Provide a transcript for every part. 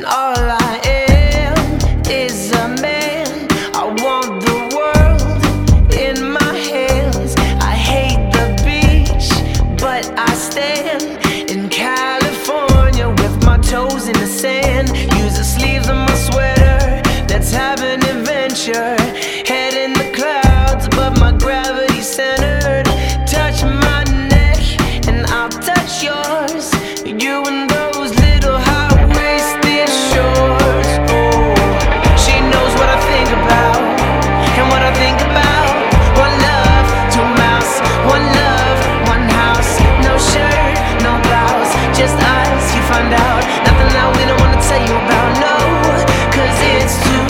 all I am is a man. I want the world in my hands. I hate the beach, but I stand in California with my toes in the sand. Use the sleeves of my sweater, let's have an adventure. Head in the clouds, but my gravity's centered. Touch my neck and I'll touch yours. You and those little high-waisted shorts. Oh, she knows what I think about and what I think about. One love, two mouths. One love, one house. No shirt, no blouse, just us. You find out nothing that we don't wanna tell you about. No, 'cause it's too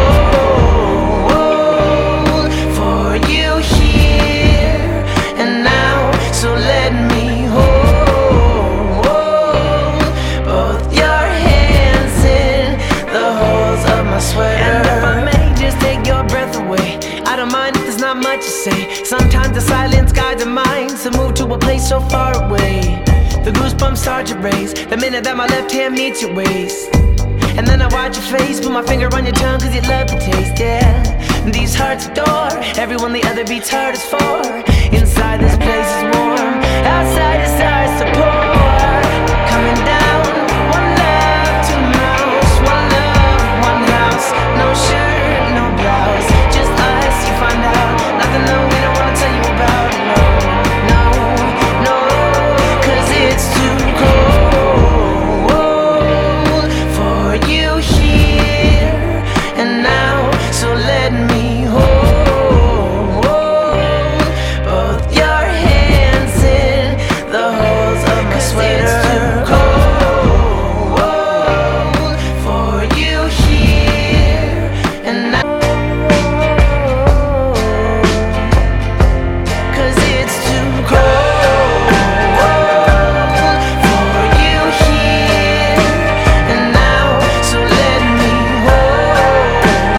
cold for you here and now. So let me hold both your hands in the holes of my sweater. And if I may just take your breath away, I don't mind if there's not much to say. Sometimes the silence guides our minds to move to a place so far away. The goosebumps start to raise the minute that my left hand meets your waist. And then I watch your face, put my finger on your tongue 'cause you love the taste, yeah. These hearts adore everyone the other beats hardest for.